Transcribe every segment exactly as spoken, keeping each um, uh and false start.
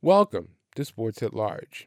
Welcome to Sports at Large.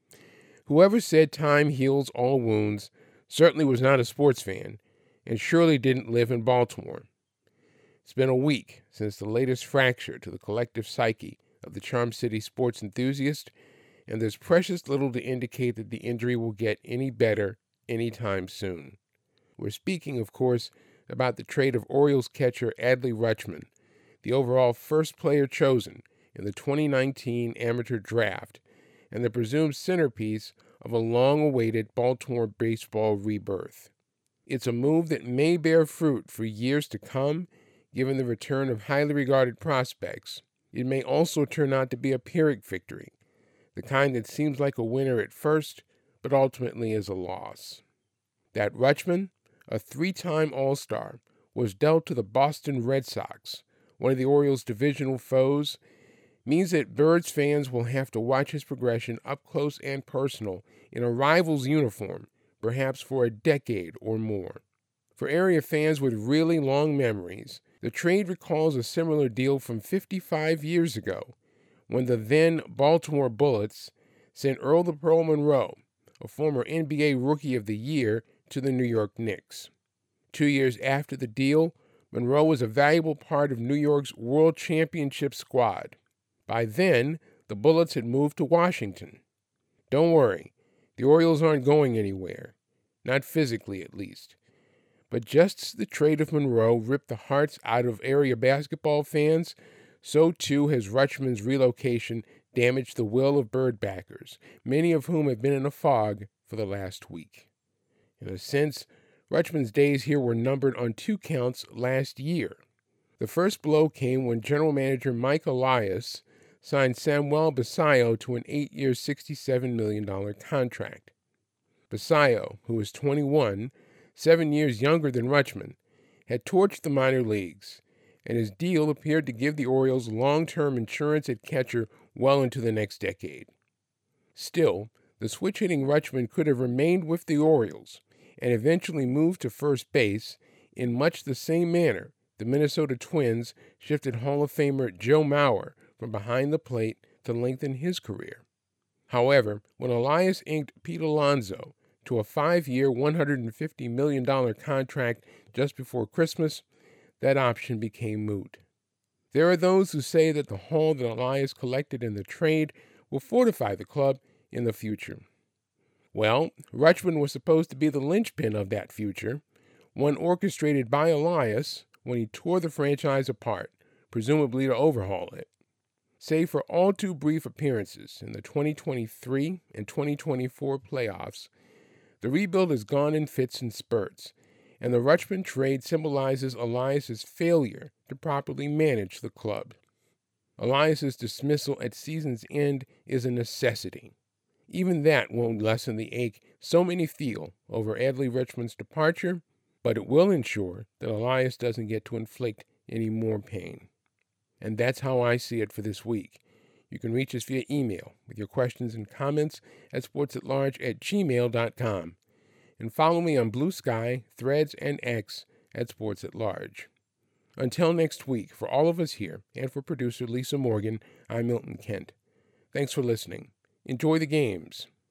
Whoever said time heals all wounds certainly was not a sports fan and surely didn't live in Baltimore. It's been a week since the latest fracture to the collective psyche of the Charm City sports enthusiast, and there's precious little to indicate that the injury will get any better anytime soon. We're speaking, of course, about the trade of Orioles catcher Adley Rutschman, the overall first player chosen in the twenty nineteen amateur draft, and the presumed centerpiece of a long-awaited Baltimore baseball rebirth. It's a move that may bear fruit for years to come, given the return of highly regarded prospects. It may also turn out to be a Pyrrhic victory, the kind that seems like a winner at first, but ultimately is a loss. That Rutschman, a three-time All-Star, was dealt to the Boston Red Sox, one of the Orioles' divisional foes, means that Birds fans will have to watch his progression up close and personal in a rival's uniform, perhaps for a decade or more. For area fans with really long memories, the trade recalls a similar deal from fifty-five years ago, when the then Baltimore Bullets sent Earl the Pearl Monroe, a former N B A Rookie of the Year, to the New York Knicks. Two years after the deal, Monroe was a valuable part of New York's World Championship squad. By then, the Bullets had moved to Washington. Don't worry, the Orioles aren't going anywhere, not physically at least. But just as the trade of Monroe ripped the hearts out of area basketball fans, so too has Rutschman's relocation damaged the will of Bird backers, many of whom have been in a fog for the last week. In a sense, Rutschman's days here were numbered on two counts last year. The first blow came when general manager Mike Elias signed Samuel Basallo to an eight-year, sixty-seven million dollars contract. Basallo, who was twenty-one, seven years younger than Rutschman, had torched the minor leagues, and his deal appeared to give the Orioles long-term insurance at catcher well into the next decade. Still, the switch-hitting Rutschman could have remained with the Orioles and eventually moved to first base in much the same manner the Minnesota Twins shifted Hall of Famer Joe Mauer from behind the plate to lengthen his career. However, when Elias inked Pete Alonso to a five-year, one hundred fifty million dollars contract just before Christmas, that option became moot. There are those who say that the haul that Elias collected in the trade will fortify the club in the future. Well, Rutschman was supposed to be the linchpin of that future, one orchestrated by Elias when he tore the franchise apart, presumably to overhaul it. Save for all too brief appearances in the twenty twenty-three and twenty twenty-four playoffs, the rebuild has gone in fits and spurts, and the Rutschman trade symbolizes Elias's failure to properly manage the club. Elias's dismissal at season's end is a necessity. Even that won't lessen the ache so many feel over Adley Rutschman's departure, but it will ensure that Elias doesn't get to inflict any more pain. And that's how I see it for this week. You can reach us via email with your questions and comments at sportsatlarge at gmail dot com. And follow me on Blue Sky, Threads, and X at Sports at Large. Until next week, for all of us here, and for producer Lisa Morgan, I'm Milton Kent. Thanks for listening. Enjoy the games.